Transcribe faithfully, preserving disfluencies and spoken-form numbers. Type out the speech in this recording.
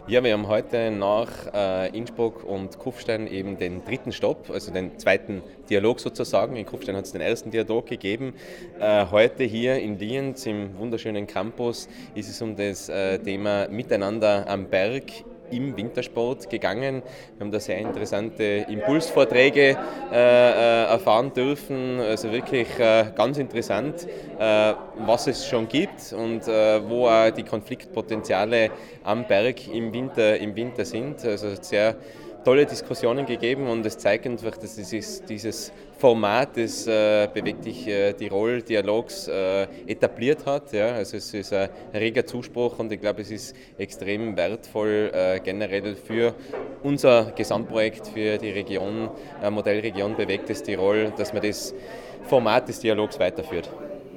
Ja, wir haben heute nach äh, Innsbruck und Kufstein eben den dritten Stopp, also den zweiten Dialog sozusagen. In Kufstein hat es den ersten Dialog gegeben. Äh, heute hier in Lienz im wunderschönen Campus ist es um das äh, Thema Miteinander am Berg im Wintersport gegangen. Wir haben da sehr interessante Impulsvorträge äh, äh, erfahren dürfen, also wirklich äh, ganz interessant, äh, was es schon gibt und äh, wo auch die Konfliktpotenziale am Berg im Winter, im Winter sind. Also sehr tolle Diskussionen gegeben und es zeigt einfach, dass dieses, dieses Format des äh, Beweg dich äh, Tirol Dialogs äh, etabliert hat. Ja? Also es ist ein reger Zuspruch und ich glaube, es ist extrem wertvoll äh, generell für unser Gesamtprojekt, für die Region, äh, Modellregion Bewegtes Tirol, dass man das Format des Dialogs weiterführt.